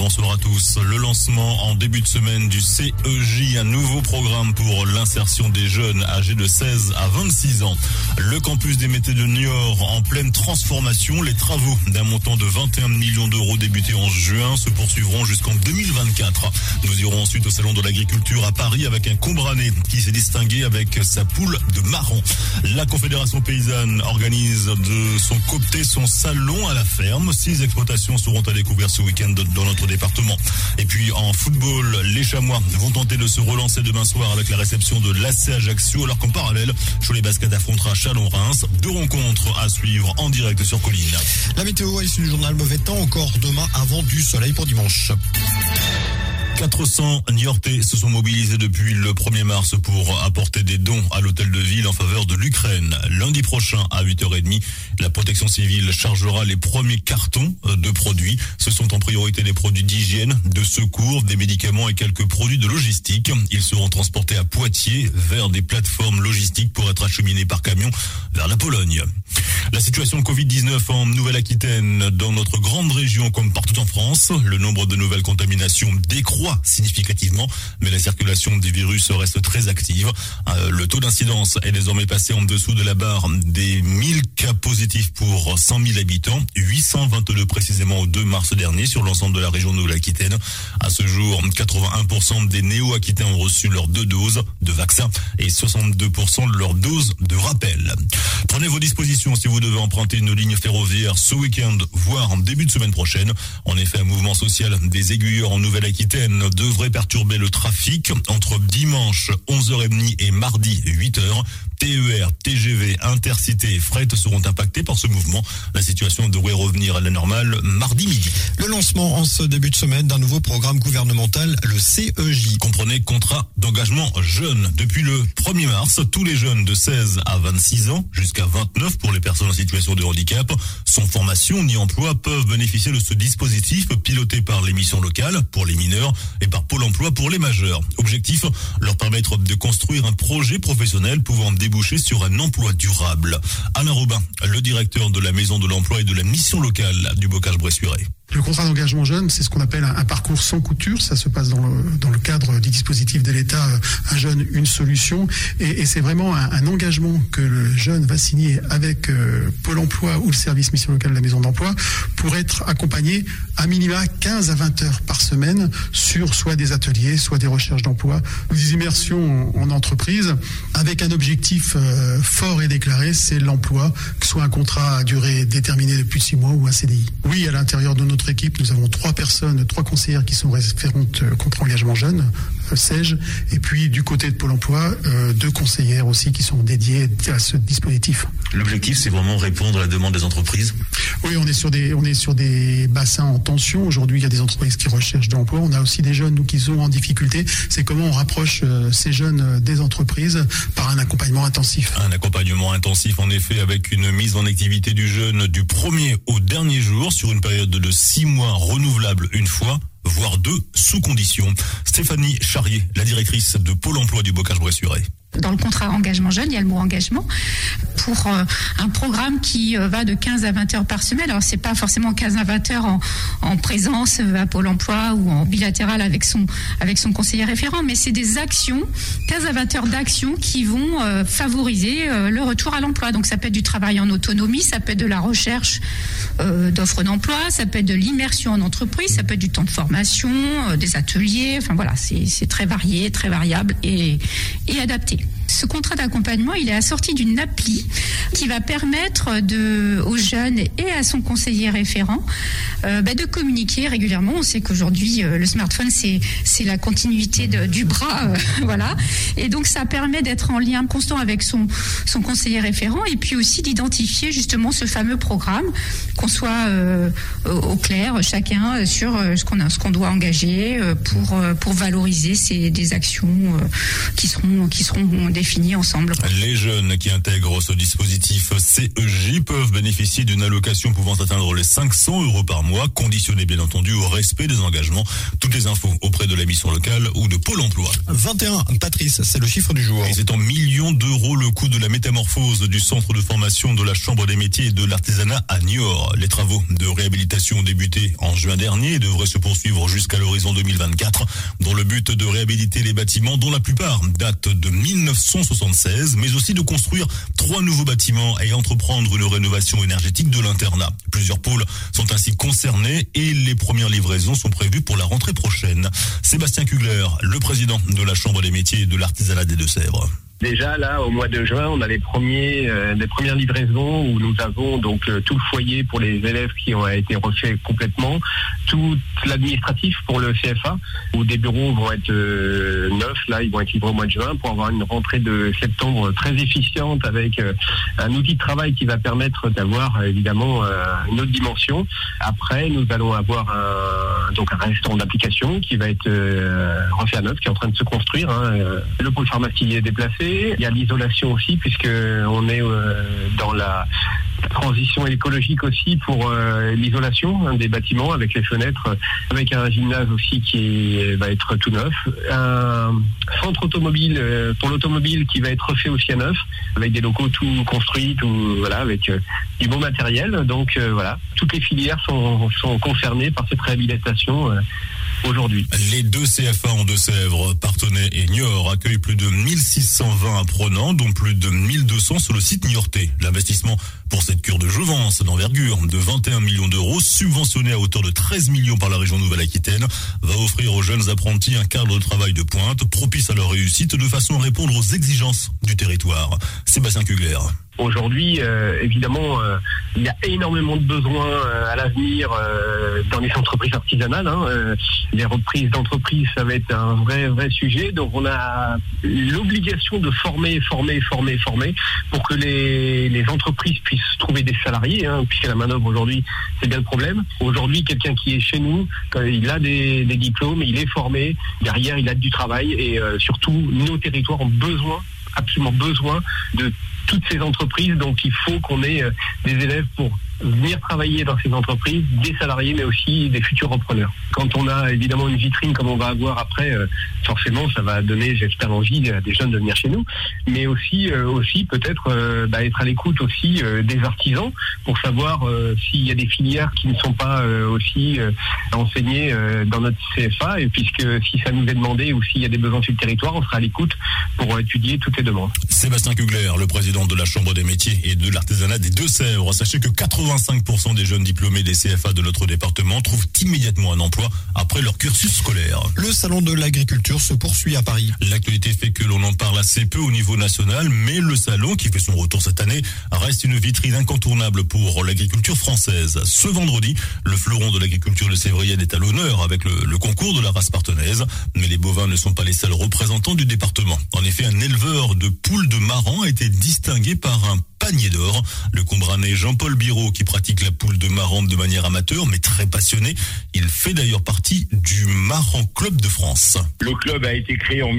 bonsoir à tous. Le lancement en début de semaine du CEJ, un nouveau programme pour l'insertion des jeunes âgés de 16 à 26 ans. Le campus des métiers de Niort en pleine transformation. Les travaux d'un montant de 21 millions d'euros débutés en juin se poursuivront jusqu'en 2024. Nous irons ensuite au salon de l'agriculture à Paris avec un Combranais qui s'est distingué avec sa poule de marron. La Confédération paysanne organise de son côté son salon à la ferme. 6 exploitations seront à découvrir ce week-end dans notre département. Et puis en football, les Chamois vont tenter de se relancer demain soir avec la réception de l'AC Ajaccio, alors qu'en parallèle, Cholet Basket affrontera Chalon-Reims. 2 rencontres à suivre en direct sur Colline. La météo issue du journal Mauvais Temps, encore demain avant du soleil pour dimanche. 400 Niortais se sont mobilisés depuis le 1er mars pour apporter des dons à l'hôtel de ville en faveur de l'Ukraine. Lundi prochain à 8h30, la protection civile chargera les premiers cartons de produits. Ce sont en priorité des produits d'hygiène, de secours, des médicaments et quelques produits de logistique. Ils seront transportés à Poitiers vers des plateformes logistiques pour être acheminés par camion vers la Pologne. La situation Covid-19 en Nouvelle-Aquitaine, dans notre grande région comme partout en France, le nombre de nouvelles contaminations décroît significativement, mais la circulation du virus reste très active. Le taux d'incidence est désormais passé en dessous de la barre des 1000 cas positifs pour 100 000 habitants, 822 précisément au 2 mars dernier sur l'ensemble de la région de Nouvelle-Aquitaine. À ce jour, 81% des néo-aquitains ont reçu leurs 2 doses de vaccin et 62% de leur dose de rappel. Prenez vos dispositions si vous devez emprunter une ligne ferroviaire ce week-end, voire en début de semaine prochaine. En effet, un mouvement social des aiguilleurs en Nouvelle-Aquitaine devrait perturber le trafic entre dimanche 11h30 et mardi 8h. TER, TGV, Intercité et Fret seront impactés par ce mouvement. La situation devrait revenir à la normale mardi midi. Le lancement en ce début de semaine d'un nouveau programme gouvernemental, le CEJ. Comprenez contrat d'engagement jeune. Depuis le 1er mars, tous les jeunes de 16 à 26 ans, jusqu'à 29 pour les personnes en situation de handicap, sans formation ni emploi, peuvent bénéficier de ce dispositif piloté par les missions locales pour les mineurs et par Pôle emploi pour les majeurs. Objectif, leur permettre de construire un projet professionnel pouvant déboucher sur un emploi durable. Alain Robin, le directeur de la Maison de l'Emploi et de la mission locale du Bocage-Bressuire. Le contrat d'engagement jeune, c'est ce qu'on appelle un parcours sans couture. Ça se passe dans le cadre du dispositif de l'État, un jeune, une solution. Et c'est vraiment un engagement que le jeune va signer avec Pôle emploi ou le service mission locale de la Maison d'Emploi pour être accompagné à minima 15 à 20 heures par semaine sur soit des ateliers, soit des recherches d'emploi, des immersions en entreprise avec un objectif fort et déclaré, c'est l'emploi, que ce soit un contrat à durée déterminée de plus de 6 mois ou un CDI. Oui, à l'intérieur de notre équipe, nous avons 3 conseillères qui sont référentes contre engagement jeune, SEJ, et puis du côté de Pôle emploi, 2 conseillères aussi qui sont dédiées à ce dispositif. L'objectif, c'est vraiment répondre à la demande des entreprises. Oui, on est sur des bassins en tension. Aujourd'hui, il y a des entreprises qui recherchent de l'emploi. On a aussi des jeunes, nous, qui sont en difficulté. C'est comment on rapproche ces jeunes des entreprises par un accompagnement intensif. Un accompagnement intensif, en effet, avec une mise en activité du jeune du premier au dernier jour sur une période de 6 mois renouvelable une fois, voire 2 sous condition. Stéphanie Charrier, la directrice de Pôle emploi du Bocage-Bressuire. Dans le contrat engagement jeune, il y a le mot engagement pour un programme qui va de 15 à 20 heures par semaine. Alors, c'est pas forcément 15 à 20 heures en présence à Pôle emploi ou en bilatéral avec son conseiller référent, mais c'est des actions, 15 à 20 heures d'actions qui vont favoriser le retour à l'emploi. Donc, ça peut être du travail en autonomie, ça peut être de la recherche d'offres d'emploi, ça peut être de l'immersion en entreprise, ça peut être du temps de formation, des ateliers, enfin voilà, c'est très varié, très variable et adapté. Ce contrat d'accompagnement, il est assorti d'une appli qui va permettre aux jeunes et à son conseiller référent de communiquer régulièrement. On sait qu'aujourd'hui, le smartphone, c'est la continuité du bras, voilà. Et donc, ça permet d'être en lien constant avec son conseiller référent et puis aussi d'identifier justement ce fameux programme, qu'on soit au clair chacun sur ce qu'on doit engager pour valoriser des actions qui seront définie ensemble. Les jeunes qui intègrent ce dispositif CEJ peuvent bénéficier d'une allocation pouvant atteindre les 500 € par mois, conditionnée bien entendu au respect des engagements. Toutes les infos auprès de la mission locale ou de Pôle emploi. 21, Patrice, c'est le chiffre du jour. Et c'est en millions d'euros le coût de la métamorphose du centre de formation de la Chambre des métiers et de l'artisanat à Niort. Les travaux de réhabilitation ont débuté en juin dernier et devraient se poursuivre jusqu'à l'horizon 2024 dans le but de réhabiliter les bâtiments dont la plupart datent de 1976, mais aussi de construire 3 nouveaux bâtiments et entreprendre une rénovation énergétique de l'internat. Plusieurs pôles sont ainsi concernés et les premières livraisons sont prévues pour la rentrée prochaine. Sébastien Kugler, le président de la Chambre des métiers et de l'artisanat des Deux-Sèvres. Déjà là, au mois de juin, on a les premières livraisons où nous avons donc tout le foyer pour les élèves qui ont été refaits complètement, tout l'administratif pour le CFA où des bureaux vont être neufs. Là, ils vont être livrés au mois de juin pour avoir une rentrée de septembre très efficiente avec un outil de travail qui va permettre d'avoir évidemment une autre dimension. Après, nous allons avoir un restaurant d'application qui va être refait à neuf, qui est en train de se construire. Le pôle pharmacie est déplacé. Il y a l'isolation aussi, puisque on est dans la transition écologique aussi pour l'isolation des bâtiments avec les fenêtres, avec un gymnase aussi qui va être tout neuf, un centre automobile pour l'automobile qui va être refait aussi à neuf, avec des locaux tout construits, avec du bon matériel. Donc toutes les filières sont concernées par cette réhabilitation. Aujourd'hui. Les 2 CFA en Deux-Sèvres, Parthenay et Niort, accueillent plus de 1620 apprenants, dont plus de 1200 sur le site niortais. L'investissement pour cette cure de jouvence d'envergure de 21 millions d'euros, subventionné à hauteur de 13 millions par la région Nouvelle-Aquitaine, va offrir aux jeunes apprentis un cadre de travail de pointe, propice à leur réussite, de façon à répondre aux exigences du territoire. Sébastien Kugler. Aujourd'hui, évidemment, il y a énormément de besoins à l'avenir dans les entreprises artisanales. Les reprises d'entreprises, ça va être un vrai sujet. Donc, on a l'obligation de former pour que les entreprises puissent trouver des salariés, puisque la main-d'œuvre aujourd'hui, c'est bien le problème. Aujourd'hui, quelqu'un qui est chez nous, il a des diplômes, il est formé, derrière, il a du travail et surtout, nos territoires ont absolument besoin de toutes ces entreprises, donc il faut qu'on ait des élèves pour venir travailler dans ces entreprises, des salariés mais aussi des futurs repreneurs. Quand on a évidemment une vitrine comme on va avoir après, forcément ça va donner, j'espère, envie à des jeunes de venir chez nous, mais aussi peut-être être à l'écoute aussi des artisans pour savoir s'il y a des filières qui ne sont pas aussi enseignées dans notre CFA, et puisque si ça nous est demandé ou s'il y a des besoins sur le territoire, on sera à l'écoute pour étudier toutes les demandes. Sébastien Kugler, le président de la Chambre des métiers et de l'artisanat des Deux-Sèvres. Sachez que 85% des jeunes diplômés des CFA de notre département trouvent immédiatement un emploi après leur cursus scolaire. Le salon de l'agriculture se poursuit à Paris. L'actualité fait que l'on en parle assez peu au niveau national, mais le salon, qui fait son retour cette année, reste une vitrine incontournable pour l'agriculture française. Ce vendredi, le fleuron de l'agriculture de Sévrienne est à l'honneur avec le concours de la race partenaise, mais les bovins ne sont pas les seuls représentants du département. En effet, un éleveur de poules de Marans a été distingué par un panier d'or. Le Combranais Jean-Paul Biraud, qui pratique la poule de Marans de manière amateur mais très passionné, il fait d'ailleurs partie du Marans Club de France. Le club a été créé en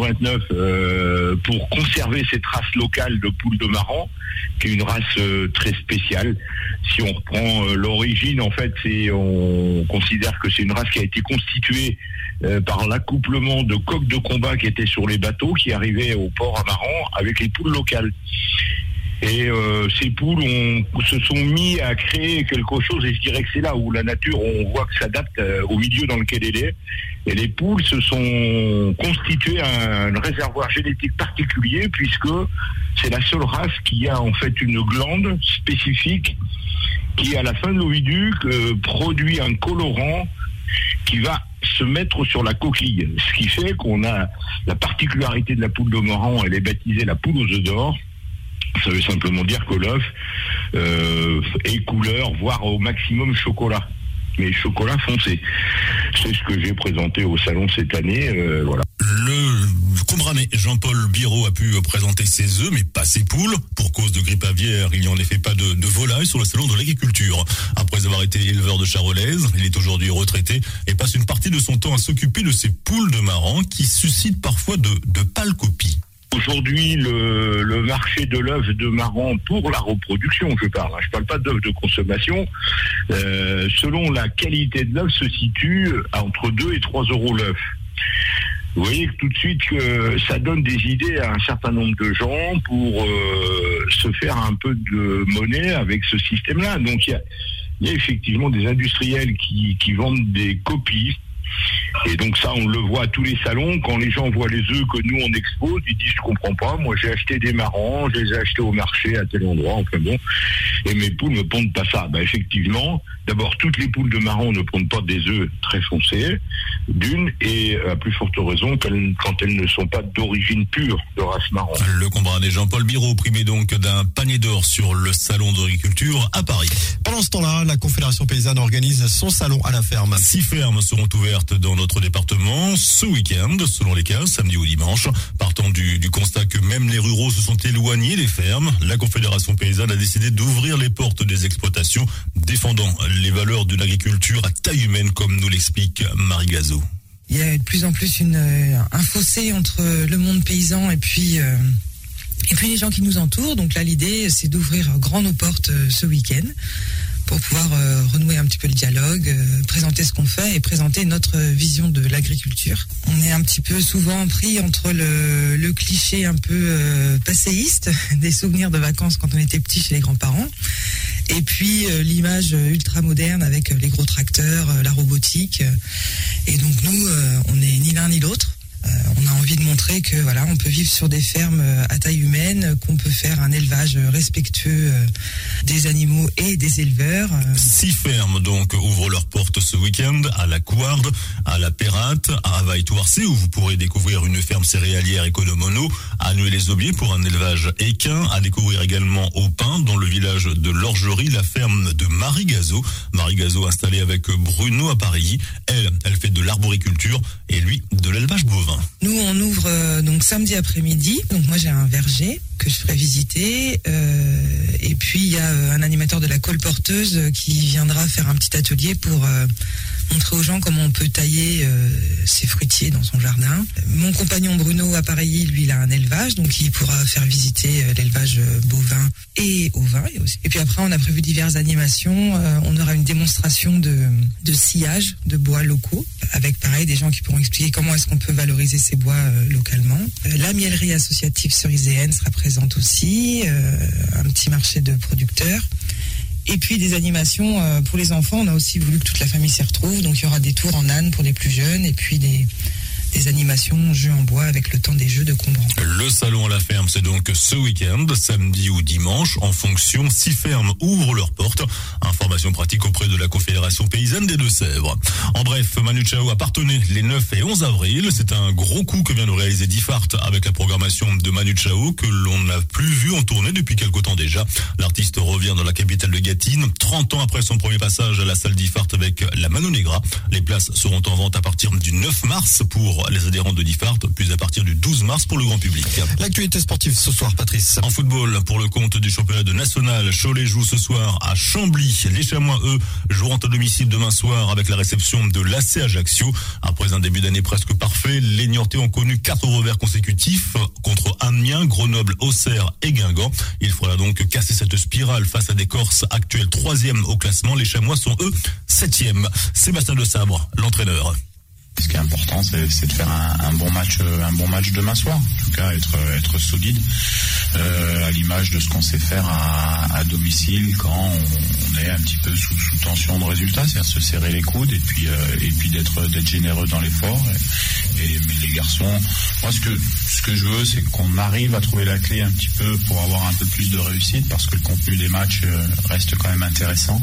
1929 pour conserver cette race locale de poule de Marans, qui est une race très spéciale. Si on reprend l'origine, en fait, on considère que c'est une race qui a été constituée par l'accouplement de coqs de combat qui étaient sur les bateaux, qui arrivaient au port à Marans avec les poules locales. Et ces poules se sont mis à créer quelque chose, et je dirais que c'est là où la nature, on voit que s'adapte au milieu dans lequel elle est. Et les poules se sont constituées un réservoir génétique particulier, puisque c'est la seule race qui a en fait une glande spécifique qui, à la fin de l'oviduc, produit un colorant qui va se mettre sur la coquille. Ce qui fait qu'on a la particularité de la poule de Marans, elle est baptisée la poule aux œufs d'or. Ça veut simplement dire que l'œuf est couleur, voire au maximum chocolat. Mais chocolat foncé. C'est ce que j'ai présenté au salon cette année. Voilà. Le Combranais Jean-Paul Biraud a pu présenter ses œufs, mais pas ses poules. Pour cause de grippe aviaire, il n'y a en effet pas de volailles sur le salon de l'agriculture. Après avoir été éleveur de charolaise, il est aujourd'hui retraité et passe une partie de son temps à s'occuper de ces poules de Marans qui suscitent parfois de pâles copies. Aujourd'hui, le marché de l'œuf de marron pour la reproduction, je parle pas d'œuf de consommation, selon la qualité de l'œuf se situe entre 2 et 3 euros l'œuf. Vous voyez que tout de suite que ça donne des idées à un certain nombre de gens pour se faire un peu de monnaie avec ce système-là. Donc il y a effectivement des industriels qui vendent des copies. Et donc ça, on le voit à tous les salons. Quand les gens voient les œufs que nous on expose, ils disent je comprends pas. Moi j'ai acheté des marrons, je les ai achetés au marché à tel endroit. Enfin bon, et mes poules ne pondent pas ça. Ben effectivement, d'abord toutes les poules de marron ne pondent pas des œufs très foncés, d'une, et à plus forte raison quand elles ne sont pas d'origine pure de race marron. Le combat des Jean-Paul Biro primé donc d'un panier d'or sur le salon d'agriculture à Paris. Pendant ce temps-là, la Confédération paysanne organise son salon à la ferme. 6 fermes seront ouvertes dans notre département ce week-end, selon les cas, samedi ou dimanche. Partant du constat que même les ruraux se sont éloignés des fermes, la Confédération paysanne a décidé d'ouvrir les portes des exploitations, défendant les valeurs d'une agriculture à taille humaine, comme nous l'explique Marie Gazo. Il y a de plus en plus un fossé entre le monde paysan et puis les gens qui nous entourent. Donc là, l'idée, c'est d'ouvrir grand nos portes ce week-end pour pouvoir renouer un petit peu le dialogue, présenter ce qu'on fait et présenter notre vision de l'agriculture. On est un petit peu souvent pris entre le cliché un peu passéiste des souvenirs de vacances quand on était petit chez les grands-parents, et puis l'image ultra moderne avec les gros tracteurs, la robotique. Et donc nous, on n'est ni l'un ni l'autre. On a envie de montrer que voilà, on peut vivre sur des fermes à taille humaine, qu'on peut faire un élevage respectueux des animaux et des éleveurs. 6 fermes donc ouvrent leurs portes ce week-end à la Couarde, à la Pérate, à Availle-Touarcé, où vous pourrez découvrir une ferme céréalière économono, à Nuit-les-Aubiers pour un élevage équin, à découvrir également au Pin, dans le village de l'Orgerie, la ferme de Marie Gazo. Marie Gazo installée avec Bruno à Paris. Elle fait de l'arboriculture et lui de l'élevage bovin. Nous, on ouvre donc samedi après-midi. Donc moi, j'ai un verger que je ferai visiter. Et puis, il y a un animateur de la colporteuse qui viendra faire un petit atelier pour montrer aux gens comment on peut tailler ses fruitiers dans son jardin. Mon compagnon Bruno à Paris, lui, il a un élevage, donc il pourra faire visiter l'élevage bovin et ovin. Et puis après, on a prévu diverses animations. On aura une démonstration de sciage de bois locaux, avec pareil des gens qui pourront expliquer comment est-ce qu'on peut valoriser ces bois localement. La mielerie associative ceriséenne sera présente aussi, un petit marché de producteurs. Et puis des animations pour les enfants. On a aussi voulu que toute la famille s'y retrouve. Donc il y aura des tours en âne pour les plus jeunes et puis des animations jeux en bois avec le temps des jeux de Combran. Le salon à la ferme, c'est donc ce week-end, samedi ou dimanche, en fonction. 6 fermes ouvrent leurs portes. Information pratique auprès de la Confédération paysanne des Deux-Sèvres. En bref, Manu Chao a partonné les 9 et 11 avril. C'est un gros coup que vient de réaliser Diffart avec la programmation de Manu Chao que l'on n'a plus vu en tournée depuis quelque temps déjà. L'artiste revient dans la capitale de Gâtine, 30 ans après son premier passage à la salle Diffart avec la Mano Negra. Les places seront en vente à partir du 9 mars pour les adhérents de Diffart, puis à partir du 12 mars pour le grand public. L'actualité sportive ce soir, Patrice. En football, pour le compte du championnat de national, Cholet joue ce soir à Chambly. Les Chamois, eux, joueront à domicile demain soir avec la réception de l'AC Ajaccio. Après un début d'année presque parfait, les Niortais ont connu 4 revers consécutifs contre Amiens, Grenoble, Auxerre et Guingamp. Il faudra donc casser cette spirale face à des Corses actuels 3e au classement. Les Chamois sont, eux, 7e. Sébastien de Sabre, l'entraîneur. Ce qui est important, c'est de faire un bon match demain soir. En tout cas, être solide, à l'image de ce qu'on sait faire à domicile quand on est un petit peu sous tension de résultat, c'est-à-dire se serrer les coudes et puis d'être généreux dans l'effort. Mais les garçons, moi, ce que je veux, c'est qu'on arrive à trouver la clé un petit peu pour avoir un peu plus de réussite, parce que le contenu des matchs reste quand même intéressant.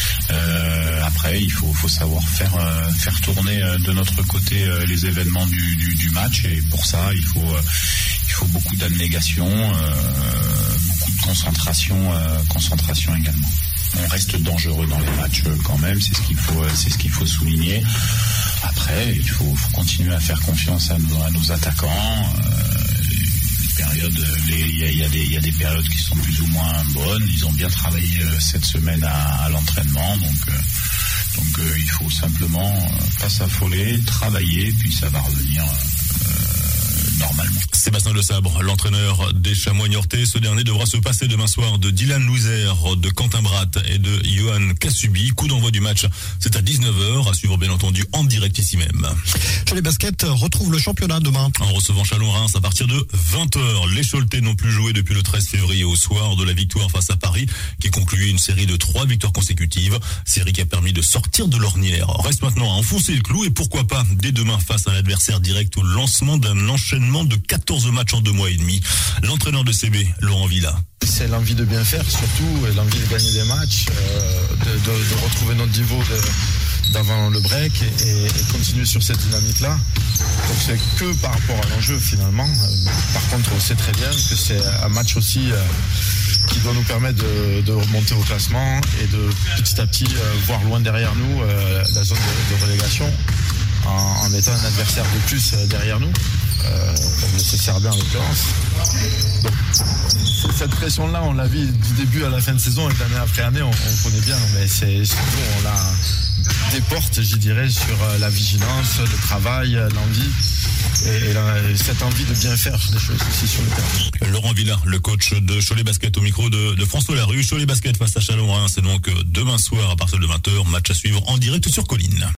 Après, il faut savoir faire tourner de notre côté les événements du match, et pour ça il faut beaucoup d'abnégation, beaucoup de concentration également. On reste dangereux dans les matchs quand même, c'est ce qu'il faut souligner. Après, il faut continuer à faire confiance à nos attaquants. Il y a des périodes qui sont plus ou moins bonnes. Ils ont bien travaillé cette semaine à l'entraînement, donc il faut simplement pas s'affoler, travailler, puis ça va revenir normalement. Sébastien Le Sabre, l'entraîneur des Chamois niortais, ce dernier devra se passer demain soir de Dylan Louzer, de Quentin Bratt et de Johan Kassubi. Coup d'envoi du match, c'est à 19h, à suivre bien entendu en direct ici même. Cholet Basket retrouve le championnat demain. En recevant Chalon-Reims à partir de 20h. Les Choletais n'ont plus joué depuis le 13 février au soir de la victoire face à Paris, qui concluait une série de 3 victoires consécutives. Série qui a permis de sortir de l'ornière. Reste maintenant à enfoncer le clou et pourquoi pas dès demain face à un adversaire direct au lancement d'un enchaînement de 14 matchs en 2 mois et demi. L'entraîneur de CB, Laurent Villa. C'est l'envie de bien faire surtout, et l'envie de gagner des matchs, de retrouver notre niveau d'avant le break et continuer sur cette dynamique-là. Donc c'est que par rapport à l'enjeu finalement. Par contre on sait très bien que c'est un match aussi qui doit nous permettre de remonter au classement et de petit à petit voir loin derrière nous la zone de relégation en étant un adversaire de plus derrière nous. Comme le CCRB en l'occurrence. Donc, cette pression-là, on l'a vu du début à la fin de saison et d'année après année, on connaît bien, mais c'est surtout, on la déporte, je dirais, sur la vigilance, le travail, l'envie et cette envie de bien faire les choses aussi sur le terrain. Laurent Villa, le coach de Cholet Basket au micro de François Larue. Cholet Basket face à Chalon-Reims, c'est donc demain soir à partir de 20h, match à suivre en direct sur Colline.